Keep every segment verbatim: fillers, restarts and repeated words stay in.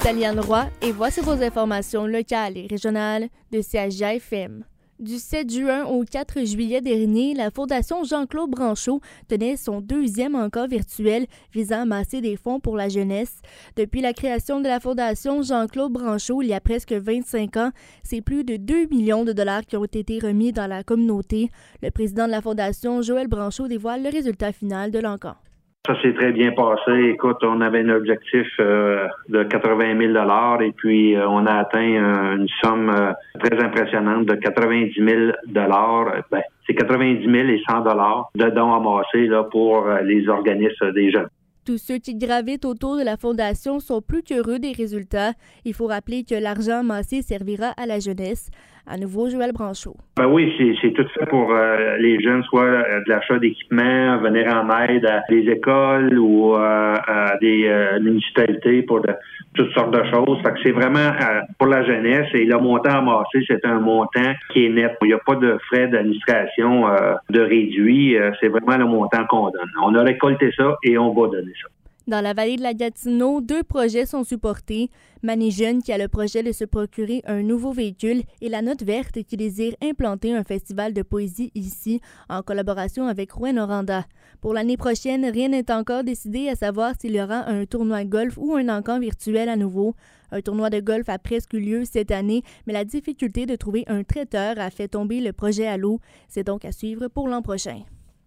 c'est Aliane Roy et voici vos informations locales et régionales de C H J F M. Du sept juin au quatre juillet dernier, la Fondation Jean-Claude Brancheau tenait son deuxième encart virtuel visant à amasser des fonds pour la jeunesse. Depuis la création de la Fondation Jean-Claude Brancheau il y a presque vingt-cinq ans, c'est plus de deux millions de dollars qui ont été remis dans la communauté. Le président de la Fondation, Joël Brancheau, dévoile le résultat final de l'encart. Ça s'est très bien passé. Écoute, on avait un objectif euh, de quatre-vingt mille dollars et puis euh, on a atteint euh, une somme euh, très impressionnante de quatre-vingt-dix mille dollars. Ben, c'est quatre-vingt-dix mille et cent dollars de dons amassés là, pour euh, les organismes des jeunes. Tous ceux qui gravitent autour de la Fondation sont plus qu'heureux des résultats. Il faut rappeler que l'argent amassé servira à la jeunesse. À nouveau, Joël Brancheau. Ben oui, c'est, c'est tout fait pour euh, les jeunes, soit euh, de l'achat d'équipements, venir en aide à des écoles ou euh, à des euh, municipalités pour de, toutes sortes de choses. Fait que c'est vraiment euh, pour la jeunesse et le montant amassé, c'est un montant qui est net. Il n'y a pas de frais d'administration euh, de réduit. Euh, c'est vraiment le montant qu'on donne. On a récolté ça et on va donner ça. Dans la vallée de la Gatineau, deux projets sont supportés. Mané Jeune qui a le projet de se procurer un nouveau véhicule et la Note Verte qui désire implanter un festival de poésie ici en collaboration avec Rouyn-Noranda. Pour l'année prochaine, rien n'est encore décidé à savoir s'il y aura un tournoi golf ou un encamp virtuel à nouveau. Un tournoi de golf a presque eu lieu cette année, mais la difficulté de trouver un traiteur a fait tomber le projet à l'eau. C'est donc à suivre pour l'an prochain.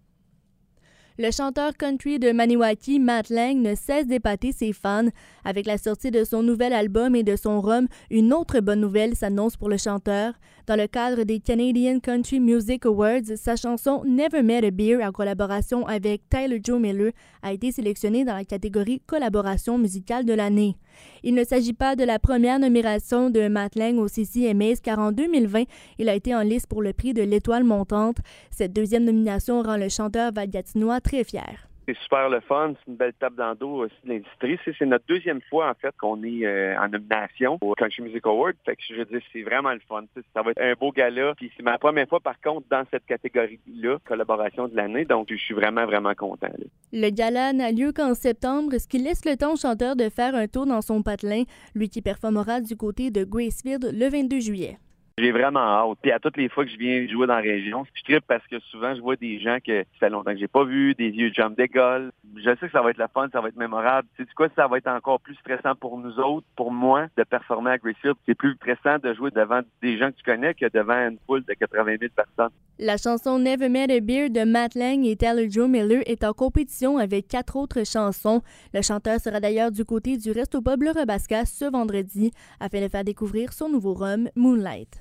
Le chanteur country de Maniwaki, Matt Lang, ne cesse d'épater ses fans. Avec la sortie de son nouvel album et de son rhum, une autre bonne nouvelle s'annonce pour le chanteur. Dans le cadre des Canadian Country Music Awards, sa chanson Never Met a Beer, en collaboration avec Tyler Joe Miller, a été sélectionnée dans la catégorie Collaboration musicale de l'année. Il ne s'agit pas de la première nomination de Matt Lang au C C M As, car en deux mille vingt, il a été en lice pour le prix de l'Étoile montante. Cette deuxième nomination rend le chanteur valgatinois très fier. C'est super le fun, c'est une belle tape dans le dos aussi de l'industrie. C'est, c'est notre deuxième fois en fait qu'on est euh, en nomination au Country Music Award. Fait que je veux dire, c'est vraiment le fun. Ça va être un beau gala. Puis c'est ma première fois par contre dans cette catégorie-là, collaboration de l'année. Donc je suis vraiment, vraiment content. Là. Le gala n'a lieu qu'en septembre, ce qui laisse le temps au chanteur de faire un tour dans son patelin, lui qui performera du côté de Gracefield le vingt-deux juillet. J'ai vraiment hâte. Puis à toutes les fois que je viens jouer dans la région, je trippe parce que souvent je vois des gens que ça fait longtemps que j'ai pas vu, des vieux jump d'école. Je sais que ça va être le fun, ça va être mémorable. Tu sais quoi, ça va être encore plus stressant pour nous autres, pour moi, de performer à Gracefield. C'est plus stressant de jouer devant des gens que tu connais que devant une foule de quatre-vingt mille personnes. La chanson Never Met a Beer de Matt Lang et Tyler Joe Miller est en compétition avec quatre autres chansons. Le chanteur sera d'ailleurs du côté du Resto Pub Le Robasca ce vendredi afin de faire découvrir son nouveau rhum Moonlight.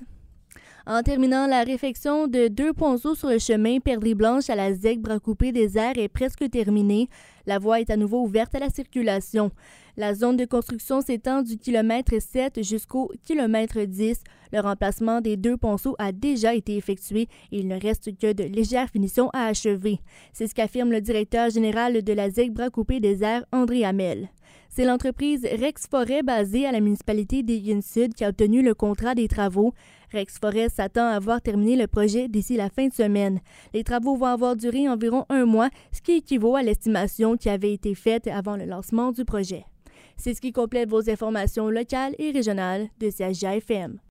En terminant, la réfection de deux ponceaux sur le chemin Perdrix-Blanche à la Z E C Bras-Coupé-des-Airs est presque terminée. La voie est à nouveau ouverte à la circulation. La zone de construction s'étend du kilomètre sept jusqu'au kilomètre dix. Le remplacement des deux ponceaux a déjà été effectué et il ne reste que de légères finitions à achever. C'est ce qu'affirme le directeur général de la Z E C Bras-Coupé-des-Airs, André Hamel. C'est l'entreprise Rex Forêt basée à la municipalité d'Egan-Sud qui a obtenu le contrat des travaux. Rex Forêt s'attend à avoir terminé le projet d'ici la fin de semaine. Les travaux vont avoir duré environ un mois, ce qui équivaut à l'estimation qui avait été faite avant le lancement du projet. C'est ce qui complète vos informations locales et régionales de C H J F M.